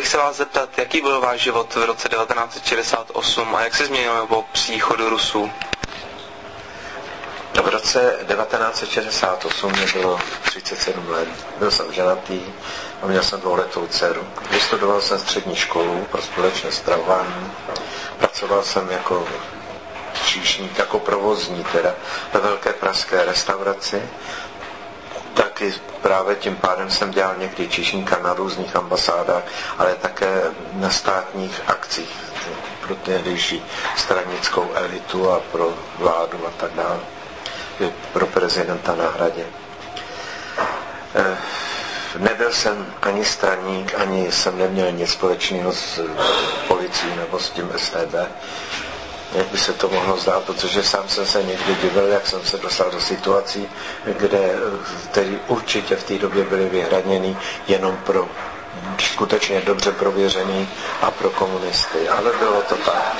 bych se vás zeptat, jaký byl váš život v roce 1968 a jak se změnil po příchodu Rusů? V roce 1968 mě bylo 37 let. Byl jsem ženatý a měl jsem 2letou dceru. Vystudoval jsem střední školu pro společné stravování. Pracoval jsem jako číšník, jako provozní teda ve velké pražské restauraci. Taky právě tím pádem jsem dělal někdy číšníka na různých ambasádách, ale také na státních akcích pro tehdejší stranickou elitu a pro vládu a tak dále. Pro prezidenta na Hradě. Nebyl jsem ani straník, ani jsem neměl nic společného s policií nebo s tím StB. Jak by se to mohlo zdát, protože sám jsem se někdy divil, jak jsem se dostal do situací, které určitě v té době byly vyhraněny jenom pro skutečně dobře prověřený a pro komunisty. Ale bylo to tak.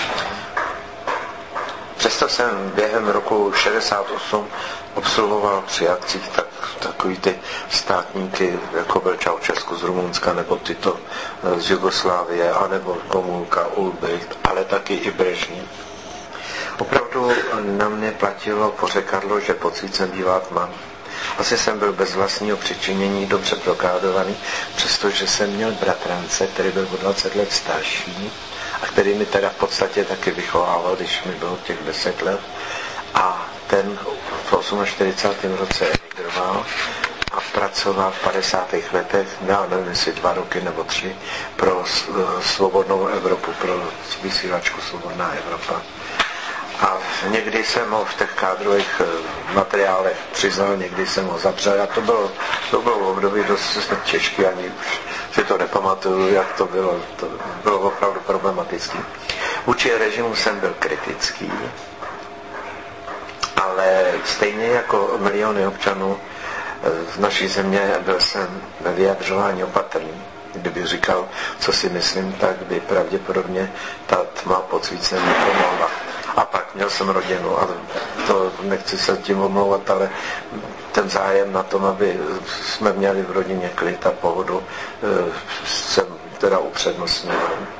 Přesto jsem během roku 68 obsluhoval při akcích takový ty státníky, jako byl Čaučesku z Rumunska, nebo tyto z Jugoslávie, anebo Komulka, Ulbricht, ale taky i Brežněv. Opravdu na mě platilo pořekadlo, že pod svícem bývá tma. Asi jsem byl bez vlastního přičinění dobře prokádovaný, přestože jsem měl bratrance, který byl o 20 let starší, a který mi teda v podstatě taky vychovával, když mi bylo těch 10 let. A ten v 48. roce emigroval a pracoval v 50. letech, nevím jestli 2 roky nebo 3, pro Svobodnou Evropu, pro vysílačku Svobodná Evropa. A někdy jsem ho v těch kádrových materiálech přiznal, někdy jsem ho zapřel a to bylo období dost těžké, ani už si to nepamatuju, jak to bylo. To bylo opravdu problematické. Vůči režimu jsem byl kritický, ale stejně jako miliony občanů v naší země byl jsem ve vyjadřování opatrný. Kdyby říkal, co si myslím, tak by pravděpodobně ta tma pod svícem nepomohla. A pak měl jsem rodinu a to nechci se tím omlouvat, ale ten zájem na tom, aby jsme měli v rodině klid a pohodu, jsem teda upřednostnil.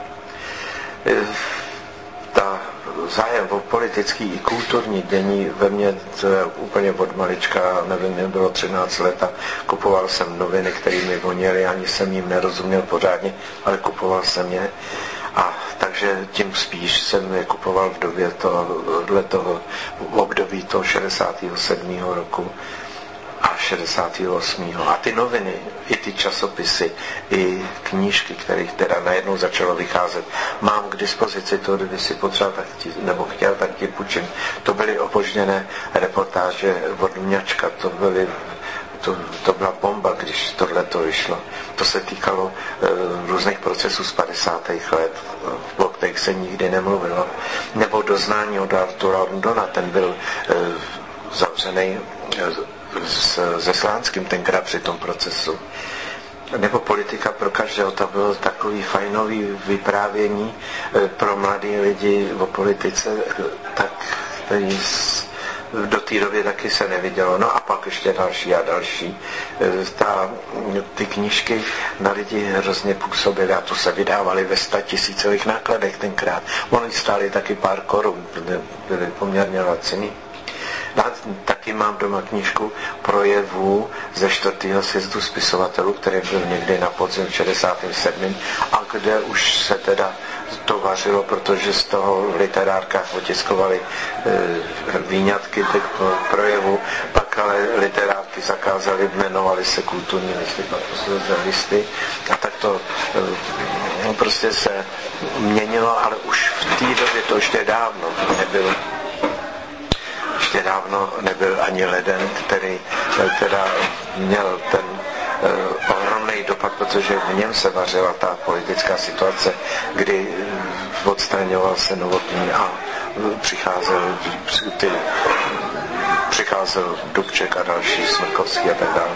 Ta zájem o politický i kulturní dění ve mně úplně od malička, nevím, mě bylo 13 let a kupoval jsem noviny, které mi voněly, ani jsem jim nerozuměl pořádně, ale kupoval jsem je. A takže tím spíš jsem je kupoval v době toho období toho 67. roku a 68. A ty noviny, i ty časopisy, i knížky, kterých teda najednou začalo vycházet, mám k dispozici to, kdyby si potřeboval, nebo chtěl, tak ti půjčím. To byly opožděné reportáže od Mňačka, to byla bomba, když tohle to vyšlo. To se týkalo různých procesů z 50. let, o kterých se nikdy nemluvilo. Nebo Doznání od Artura Londona, ten byl zavřený se Slánským tenkrát při tom procesu. Nebo Politika pro každého, to bylo takový fajnový vyprávění pro mladé lidi o politice, tak který do té doby taky se nevidělo. No a pak ještě další a další. Ty knížky na lidi hrozně působily a to se vydávaly ve 100 000 nákladech tenkrát. Oni stály taky pár korun, byly poměrně laciný. Taky mám doma knížku projevů ze 4. sjezdu spisovatelů, který byl někdy na podzim v 67. a kde už se teda to vařilo, protože z toho v literárkách otiskovali výňatky těch projevů, pak ale literárky zakázali, jmenovali se kulturní listy, pak posledné listy a tak to prostě se měnilo, ale už v té době to ještě dávno nebyl ani leden, který teda měl ten ohromný dopad, protože v něm se vařila ta politická situace, kdy odstraňoval se Novotný a přicházel Dubček a další, Smrkovský a tak dále.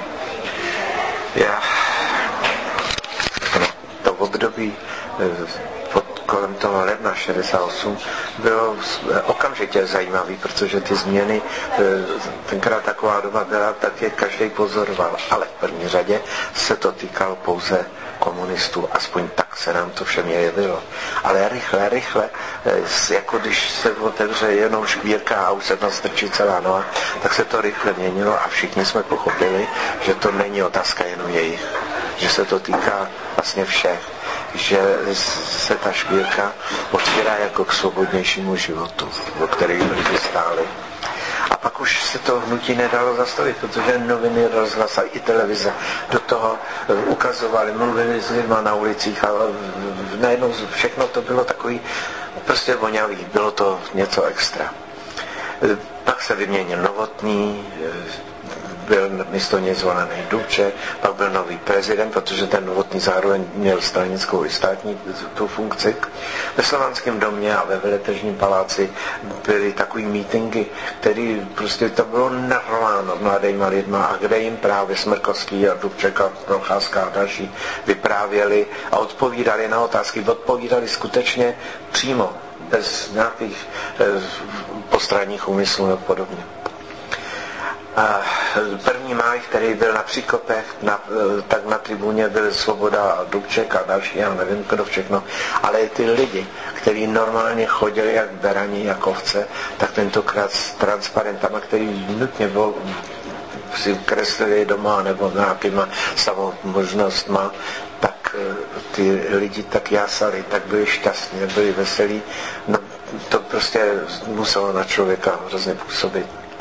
To období kolem toho ledna 68 bylo okamžitě zajímavý, protože ty změny, tenkrát taková doba byla, tak je každý pozoroval, ale v první řadě se to týkalo pouze komunistů, aspoň tak se nám to všem jevilo. Ale rychle, jako když se otevře jenom škvírka a už se tam strčí celá noha, tak se to rychle měnilo a všichni jsme pochopili, že to není otázka jenom jejich, že se to týká vlastně všech, že se ta škvírka otvírá jako k svobodnějšímu životu, o který lidi stáli. A pak už se to hnutí nedalo zastavit, protože noviny, rozhlas a i televize do toho ukazovali, mluvili s lidma na ulicích a najednou všechno to bylo takový prostě vonavý, bylo to něco extra. Pak se vyměnil Novotný, byl místo něj zvolený Dubček, pak byl nový prezident, protože ten Novotný zároveň měl stranickou i státní tu funkci. Ve Slovanském domě a ve Veletržním paláci byly takový mítingy, který prostě to bylo narváno mladýma lidma a kde jim právě Smrkovský a Dubček a Procházka a další vyprávěli a odpovídali na otázky. Odpovídali skutečně přímo, bez nějakých postranních úmyslů a podobně. A 1. máj, který byl na Příkopech, tak na tribuně byl Svoboda a Dubček a další, já nevím, kdo všechno, ale ty lidi, kteří normálně chodili jak berani, jak ovce, tak tentokrát s transparentama, který nutně si kreslili doma nebo nějakýma samomožnostma, tak ty lidi tak jásali, tak byli šťastní, byli veselí. No, to prostě muselo na člověka hrozně působit.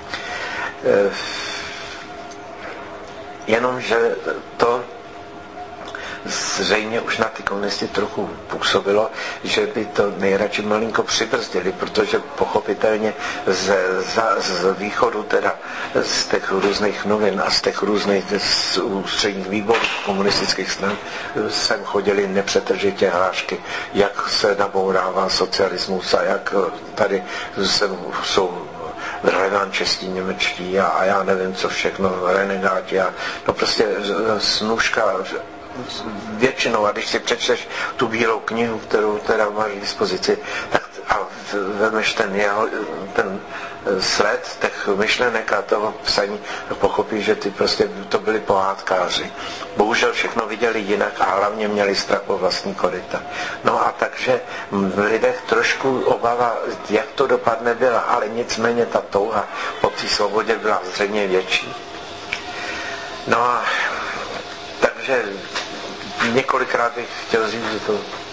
Jenomže to zřejmě už na ty komunisty trochu působilo, že by to nejradši malinko přibrzdili, protože pochopitelně z východu, teda z těch různých novin a z těch různých ústředních výborů komunistických stran sem chodili nepřetržitě hlášky, jak se nabourává socialismus a jak tady jsou revančisti němečtí a já nevím co všechno, renegáti a no prostě snůžka většinou, a když si přečteš tu bílou knihu, kterou teda máš k dispozici, tak a vemeš ten sled těch myšlenek a toho psaní, pochopíš, že ty prostě to byli pohádkáři. Bohužel všechno viděli jinak a hlavně měli strach o vlastní koryta. No a takže v lidech trošku obava, jak to dopadne, byla, ale nicméně ta touha po té svobodě byla zřejmě větší. No a takže několikrát bych chtěl říct, že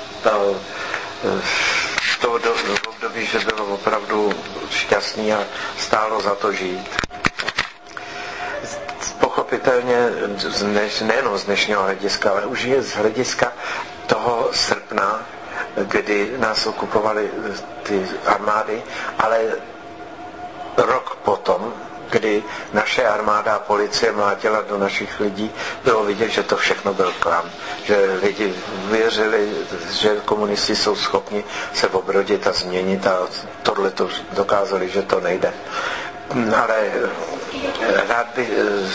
to období, že bylo opravdu šťastný a stálo za to žít. Pochopitelně nejenom z dnešního hlediska, ale už je z hlediska toho srpna, kdy nás okupovaly ty armády, ale rok potom, kdy naše armáda a policie mlátila do našich lidí, bylo vidět, že to všechno byl klam. Že lidi věřili, že komunisti jsou schopni se obrodit a změnit a tohle to dokázali, že to nejde. Ale rád bych,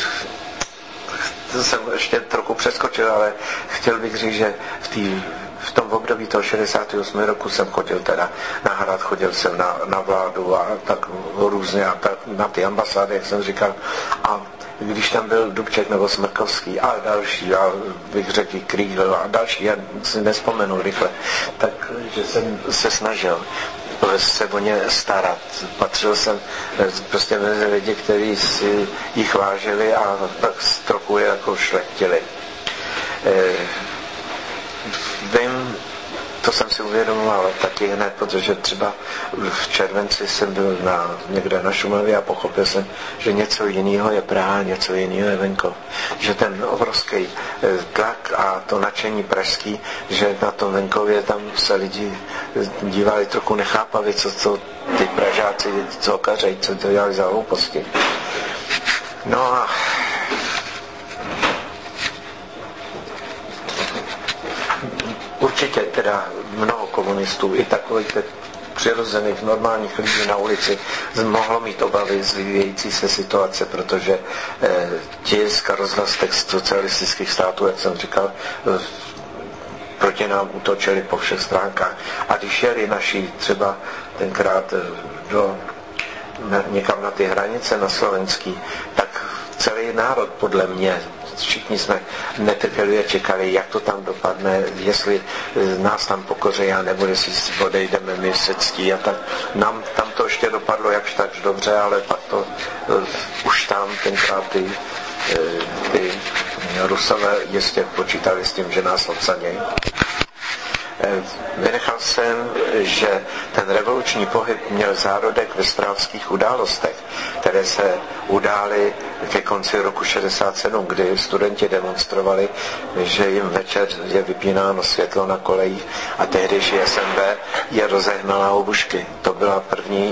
to jsem ještě trochu přeskočil, ale chtěl bych říct, že v tom období toho 68. roku jsem chodil teda na Hrad, chodil jsem na vládu a tak různě a tak na ty ambasády, jak jsem říkal. A když tam byl Dubček nebo Smrkovský a další, a bych řekl Krýhl a další, já si nespomenu rychle, takže jsem se snažil se o ně starat. Patřil jsem prostě mezi lidi, kteří si jich vážili a tak trochu je jako šlechtili. Vím, to jsem si uvědomoval taky hned, protože třeba v červenci jsem byl někde na Šumavě a pochopil jsem, že něco jiného je Praha, něco jiného je venkov. Že ten obrovský tlak a to nadšení pražský, že na tom venkově tam se lidi dívali trochu nechápavě, co ty Pražáci, co kařejí, co to dělali za hlouposti. No a určitě teda mnoho komunistů, i takových přirozených normálních lidí na ulici mohlo mít obavy z vyvíjející se situace, protože tisk a rozhlas těch socialistických států, jak jsem říkal, proti nám útočili po všech stránkách. A když jeli naši třeba tenkrát někam na ty hranice na slovenský, tak celý národ podle mě všichni jsme netrpělivě čekali, jak to tam dopadne, jestli nás tam pokoří, nebo jestli si odejdeme my se ctí a tak. Nám tam to ještě dopadlo jakž tak dobře, ale pak to už tam tenkrát ty Rusové jistě počítali s tím, že nás obsadí. Vynechal jsem, že ten revoluční pohyb měl zárodek ve stravských událostech, které se udály ke konci roku 67, kdy studenti demonstrovali, že jim večer je vypínáno světlo na kolejích a tehdejší SNB je rozehnala obušky. To byla první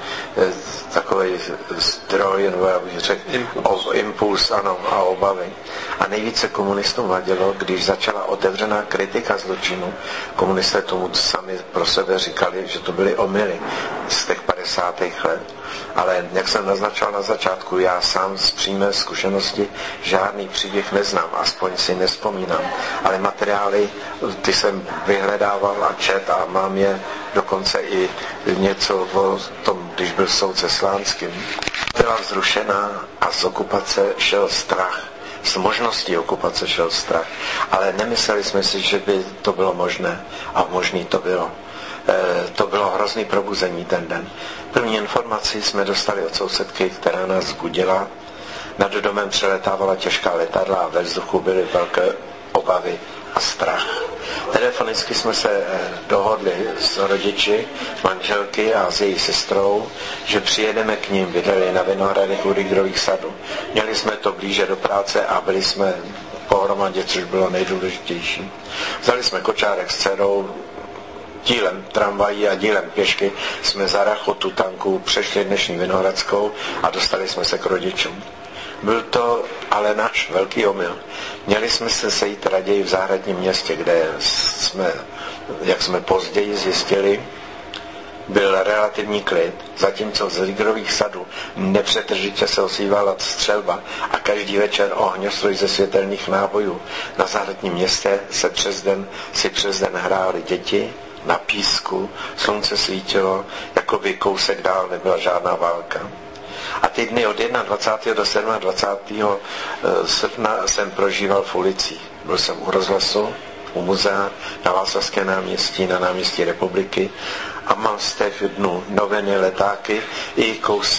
takový zdroj, nebo já bych řekl, impuls, ano, a obavy. A nejvíce komunistům vadilo, když začala otevřená kritika zločinu. Komunisté tomu sami pro sebe říkali, že to byly omyly z těch 50. let. Ale jak jsem naznačoval na začátku, já sám z přímé zkušenosti žádný příběh neznám, aspoň si nespomínám. Ale materiály, ty jsem vyhledával a čet a mám je dokonce i něco o tom, když byl soud se Slánským. Byla vzrušená a z okupace šel strach. Z možností okupace šel strach. Ale nemysleli jsme si, že by to bylo možné. A možný to bylo. To bylo hrozný probuzení ten den. První informaci jsme dostali od sousedky, která nás zbudila. Nad domem přeletávala těžká letadla a ve vzduchu byly velké obavy a strach. Telefonicky jsme se dohodli s rodiči, manželky a s její sestrou, že přijedeme k ním, bydleli na Vinohradech u Rygrových sadů. Měli jsme to blíže do práce a byli jsme pohromadě, což bylo nejdůležitější. Vzali jsme kočárek s dcerou, dílem tramvají a dílem pěšky jsme za rachotu tanků přešli dnešní Vinohradskou a dostali jsme se k rodičům. Byl to ale náš velký omyl. Měli jsme se sejít raději v zahradním městě, kde jsme, jak jsme později zjistili, byl relativní klid, zatímco z Rygrových sadů nepřetržitě se ozývala střelba a každý večer ohňostroj ze světelných nábojů. Na zahradním městě se přes den hrály děti na písku, slunce svítilo, jako by kousek dál nebyla žádná válka. A ty dny od 21. do 27. srpna jsem prožíval v ulicích. Byl jsem u rozhlasu, u muzea, na Václavském náměstí, na náměstí Republiky a mám z těch dnů noviny, letáky i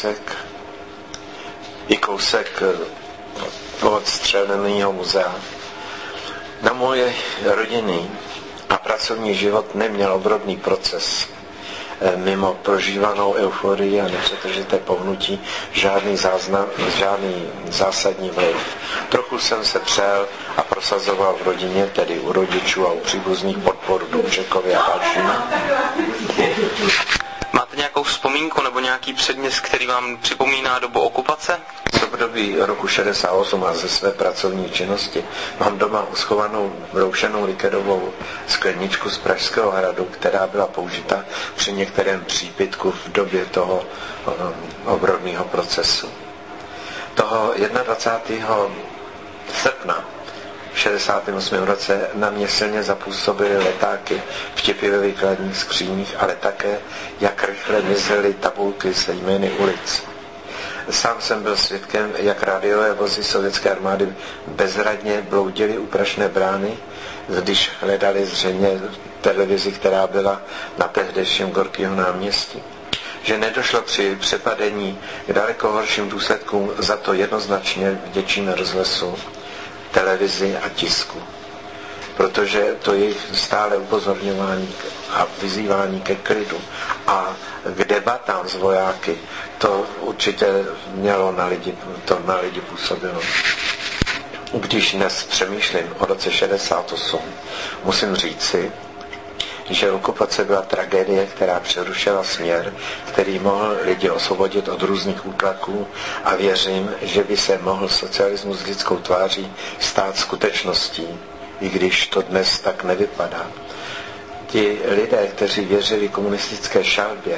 kousek od střeleného muzea. Na moje rodinný a pracovní život neměl obrodný proces. Mimo prožívanou euforii a nepřetržité pohnutí žádný zásadní vliv. Trochu jsem se přel a prosazoval v rodině, tedy u rodičů a u příbuzných podporu Dubčekovi a dalšími. Máte nějakou vzpomínku nebo nějaký předmět, který vám připomíná dobu okupace? Z období roku 68 a ze své pracovní činnosti mám doma uschovanou broušenou likedovou skleničku z Pražského hradu, která byla použita při některém přípitku v době toho obrodného procesu. Toho 21. srpna v 68. roce na mě silně zapůsobily letáky, vtipy ve výkladních skříních, ale také, jak rychle mizely tabulky se jmény ulic. Sám jsem byl svědkem, jak rádiové vozy sovětské armády bezradně bloudily u Prašné brány, když hledali zřejmě televizi, která byla na tehdejším Gorkýho náměstí. Že nedošlo při přepadení k daleko horším důsledkům, za to jednoznačně vděčíme rozhlasu, televizi a tisku. Protože to jejich stále upozorňování a vyzývání ke klidu a k debatám s vojáky, to určitě mělo na lidi působilo. Když dnes přemýšlím o roce 68, musím říci, že okupace byla tragédie, která přerušila směr, který mohl lidi osvobodit od různých útlaků a věřím, že by se mohl socialismus s lidskou tváří stát skutečností, i když to dnes tak nevypadá. Ti lidé, kteří věřili komunistické šalbě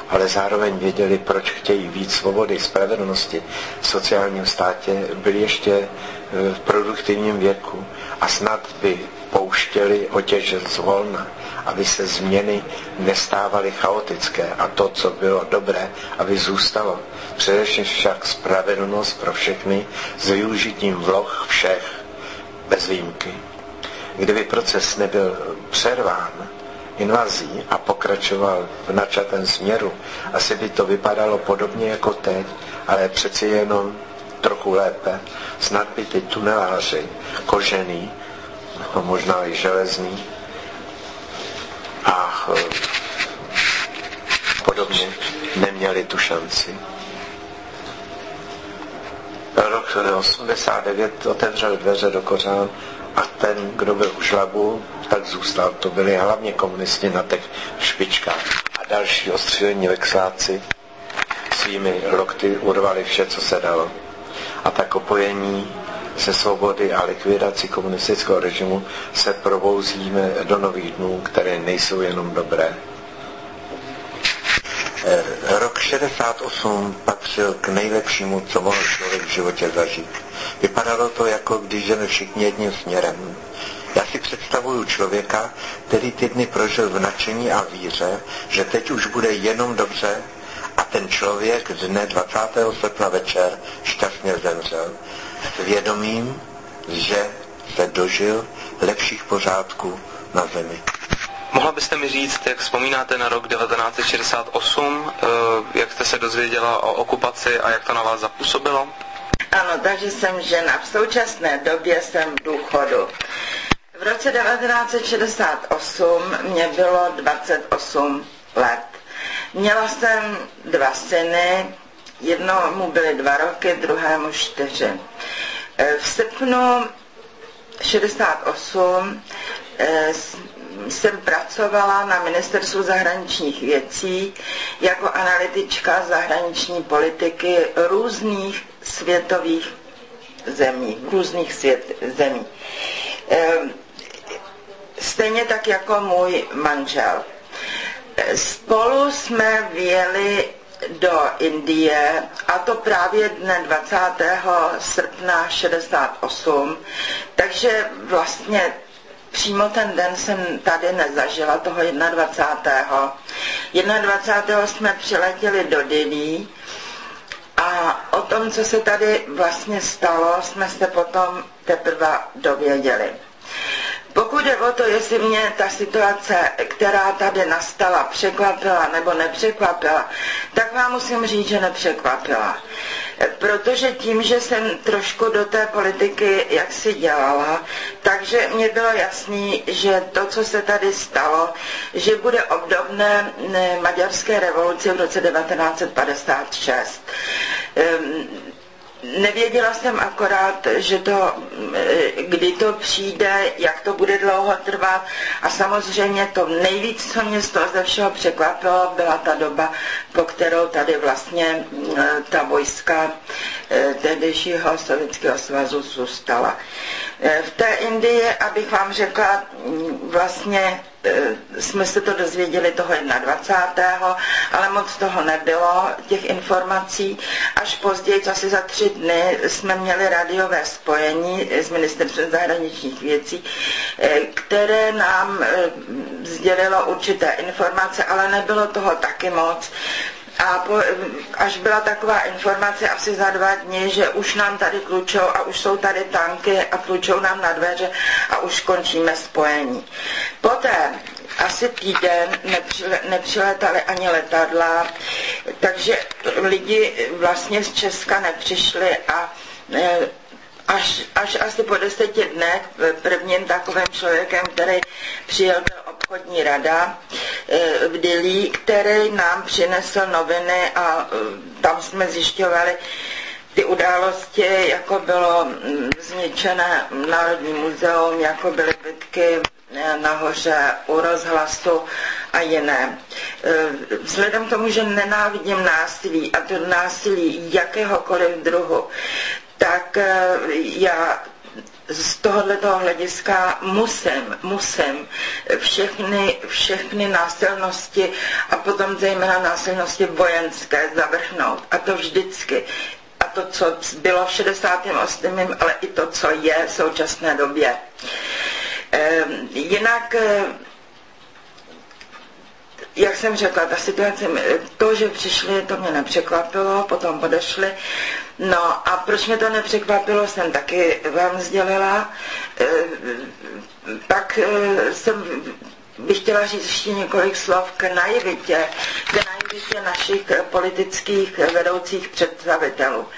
ale zároveň věděli, proč chtějí víc svobody, spravedlnosti v sociálním státě, byli ještě v produktivním věku a snad by pouštěli otěž zvolna, aby se změny nestávaly chaotické a to, co bylo dobré, aby zůstalo. Především však spravedlnost pro všechny s využitím vloh všech, bez výjimky. Kdyby proces nebyl přerván invazí a pokračoval v načatém směru, asi by to vypadalo podobně jako teď, ale přeci jenom trochu lépe. Snad by ty tuneláři, kožený, možná i železný a podobně, neměli tu šanci. Rok 89 otevřel dveře do kořán a ten, kdo byl u žlabu, tak zůstal. To byli hlavně komunisti na těch špičkách a další ostřílení vexláci svými lokty urvali vše, co se dalo. A tak opojení se svobody a likvidací komunistického režimu se probouzíme do nových dnů, které nejsou jenom dobré. Rok 68 patřil k nejlepšímu, co mohl člověk v životě zažít. Vypadalo to, jako když jdeme všichni jedním směrem. Já si představuju člověka, který ty dny prožil v nadšení a víře, že teď už bude jenom dobře, a ten člověk dne 20. srpna večer šťastně zemřel. S vědomím, že se dožil lepších pořádků na zemi. Mohla byste mi říct, jak vzpomínáte na rok 1968, jak jste se dozvěděla o okupaci a jak to na vás zapůsobilo? Ano, takže jsem žena. V současné době jsem v důchodu. V roce 1968 mě bylo 28 let. Měla jsem 2 syny, jednomu byly 2 roky, druhému 4. V srpnu 68 jsem pracovala na Ministerstvu zahraničních věcí jako analytička zahraniční politiky různých světových zemí, zemí. Stejně tak jako můj manžel. Spolu jsme vyjeli do Indie, a to právě dne 20. srpna 68, takže vlastně přímo ten den jsem tady nezažila, toho 21. 21. jsme přiletěli do Dillí a o tom, co se tady vlastně stalo, jsme se potom teprve dověděli. Pokud je o to, jestli mě ta situace, která tady nastala, překvapila nebo nepřekvapila, tak vám musím říct, že nepřekvapila. Protože tím, že jsem trošku do té politiky jaksi dělala, takže mě bylo jasný, že to, co se tady stalo, že bude obdobné maďarské revoluci v roce 1956. Nevěděla jsem akorát, že to, kdy to přijde, jak to bude dlouho trvat a samozřejmě to nejvíc, co mě z toho ze všeho překvapilo, byla ta doba, po kterou tady vlastně ta vojska tehdejšího Sovětského svazu zůstala. V té Indii, abych vám řekla, vlastně jsme se to dozvěděli toho 21. ale moc toho nebylo, těch informací. Až později, asi za 3 dny, jsme měli rádiové spojení s Ministerstvem zahraničních věcí, které nám sdělilo určité informace, ale nebylo toho taky moc. A až byla taková informace asi za 2 dny, že už nám tady tlučou a už jsou tady tanky a tlučou nám na dveře a už končíme spojení. Poté asi týden nepřilétaly ani letadla, takže lidi vlastně z Česka nepřišli a až asi po 10 dnech prvním takovým člověkem, který přijel, byl obchodní rada v Dillí, který nám přinesl noviny a tam jsme zjišťovali ty události, jako bylo zničené Národní muzeum, jako byly bitky nahoře u Rozhlasu a jiné. Vzhledem k tomu, že nenávidím násilí a to násilí jakéhokoliv druhu, tak já z tohoto hlediska musím všechny násilnosti a potom zejména násilnosti vojenské zavrhnout. A to vždycky. A to, co bylo v 68., ale i to, co je v současné době. Jinak, jak jsem řekla, ta situace, to, že přišli, to mě nepřekvapilo, potom odešli. No a proč mě to nepřekvapilo, jsem taky vám sdělila. Pak bych chtěla říct ještě několik slov k naivitě našich politických vedoucích představitelů.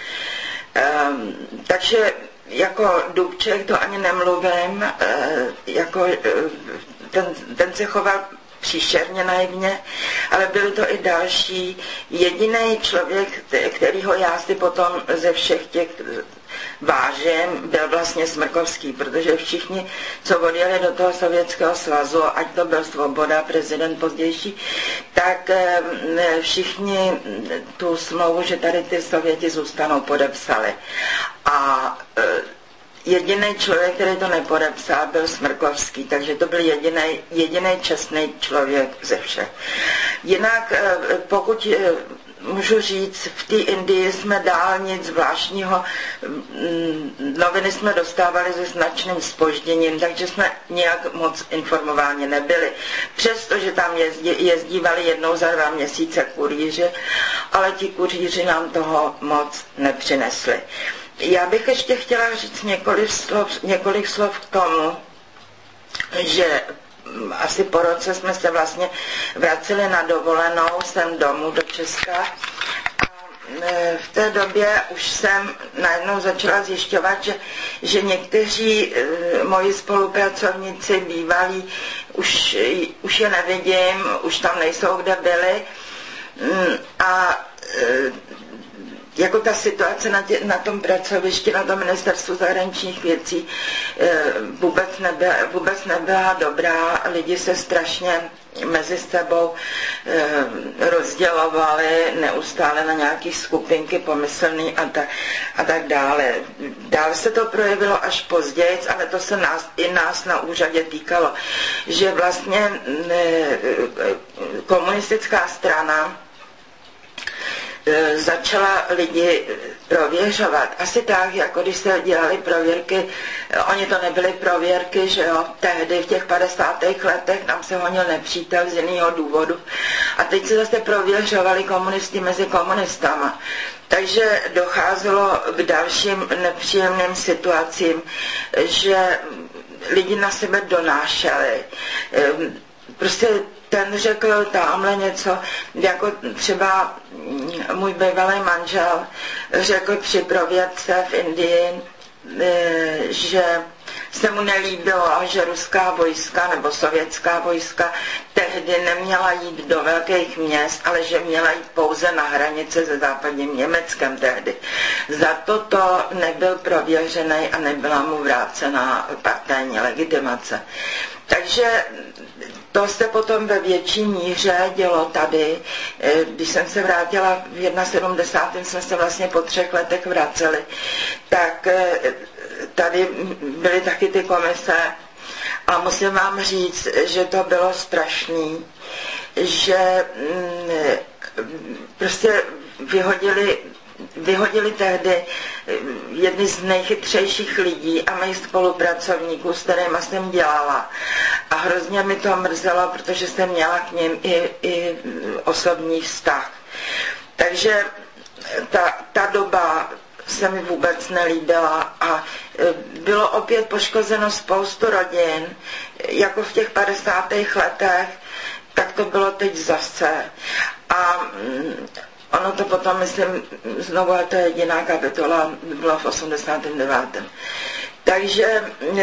Takže jako Dubček to ani nemluvím, jako ten se choval příšerně naivně, ale byli to i další. Jediný člověk, kterýho já si potom ze všech těch vážím, byl vlastně Smrkovský, protože všichni, co odjeli do toho Sovětského svazu, ať to byl Svoboda, prezident pozdější, tak všichni tu smlouvu, že tady ty Sověti zůstanou, podepsali. A jediný člověk, který to nepodepsal, byl Smrkovský, takže to byl jediný čestný člověk ze všech. Jinak, pokud můžu říct, v té Indii jsme dál nic zvláštního, noviny jsme dostávali se značným zpožděním, takže jsme nějak moc informováni nebyli. Přestože tam jezdívali jednou za 2 měsíce kurýři, ale ti kurýři nám toho moc nepřinesli. Já bych ještě chtěla říct několik slov k tomu, že asi po roce jsme se vlastně vraceli na dovolenou sem domů do Česka a v té době už jsem najednou začala zjišťovat, že někteří moji spolupracovníci bývalí, už je nevidím, už tam nejsou, kde byli a jako ta situace na tom pracovišti, na tom ministerstvu zahraničních věcí vůbec nebyla dobrá. Lidi se strašně mezi sebou rozdělovali neustále na nějaké skupinky pomyslný a tak dále. Dále se to projevilo až později, ale to se nás na úřadě týkalo, že vlastně komunistická strana začala lidi prověřovat. Asi tak, jako když se dělali prověrky, oni to nebyly prověrky, že jo, tehdy v těch 50. letech nám se honil nepřítel z jiného důvodu. A teď se zase prověřovali komunisti mezi komunistama. Takže docházelo k dalším nepříjemným situacím, že lidi na sebe donášeli. Prostě ten řekl tamhle něco, jako třeba můj bývalý manžel řekl při provědce v Indii, že se mu nelíbilo, že ruská vojska nebo sovětská vojska tehdy neměla jít do velkých měst, ale že měla jít pouze na hranice se západním Německem tehdy. Za toto nebyl prověřený a nebyla mu vrácena partajní legitimace. Takže to se potom ve větší míře dělo tady. Když jsem se vrátila v 71. jsme se vlastně po 3 letech vraceli, tak tady byly taky ty komise a musím vám říct, že to bylo strašný, že prostě vyhodili tehdy jedny z nejchytřejších lidí a mých spolupracovníků, s kterými jsem dělala. A hrozně mi to mrzelo, protože jsem měla k nim i osobní vztah. Takže ta doba se mi vůbec nelíbila a bylo opět poškozeno spoustu rodin, jako v těch 50. letech, tak to bylo teď zase. A ono to potom, myslím, znovu, to je jediná kapitola, bylo v 89. Takže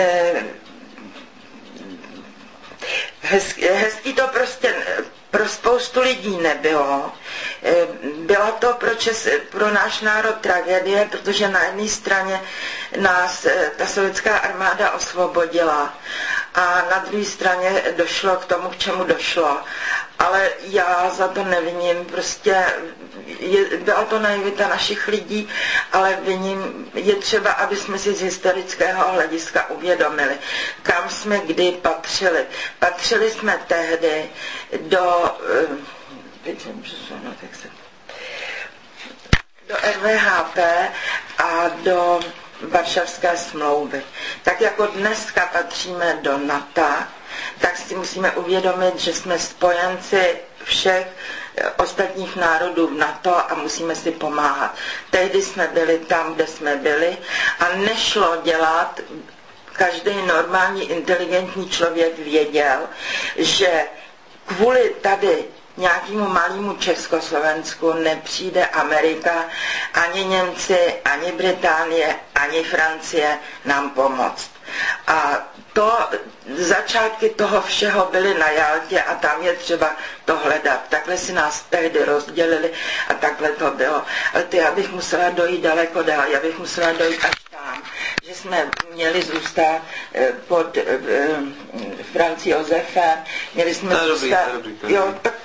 hezký to prostě pro spoustu lidí nebylo. Byla to pro náš národ tragédie, protože na jedné straně nás ta sovětská armáda osvobodila a na druhé straně došlo k tomu, k čemu došlo. Ale já za to neviním, prostě byla to naivita našich lidí, ale viním, je třeba, aby jsme si z historického hlediska uvědomili, kam jsme kdy patřili. Patřili jsme tehdy do RVHP a do Varšavské smlouvy. Tak jako dneska patříme do NATO, tak si musíme uvědomit, že jsme spojenci všech ostatních národů v NATO a musíme si pomáhat. Tehdy jsme byli tam, kde jsme byli a nešlo dělat, každý normální inteligentní člověk věděl, že kvůli tady nějakému malému Československu nepřijde Amerika, ani Němci, ani Británie, ani Francie nám pomoct. A začátky toho všeho byly na Jaltě a tam je třeba to hledat. Takhle si nás tehdy rozdělili a takhle to bylo. Ale já bych musela dojít daleko dál, já bych musela dojít až tam, že jsme měli zůstat pod Francí Josefem, měli jsme zůstat, jo, tak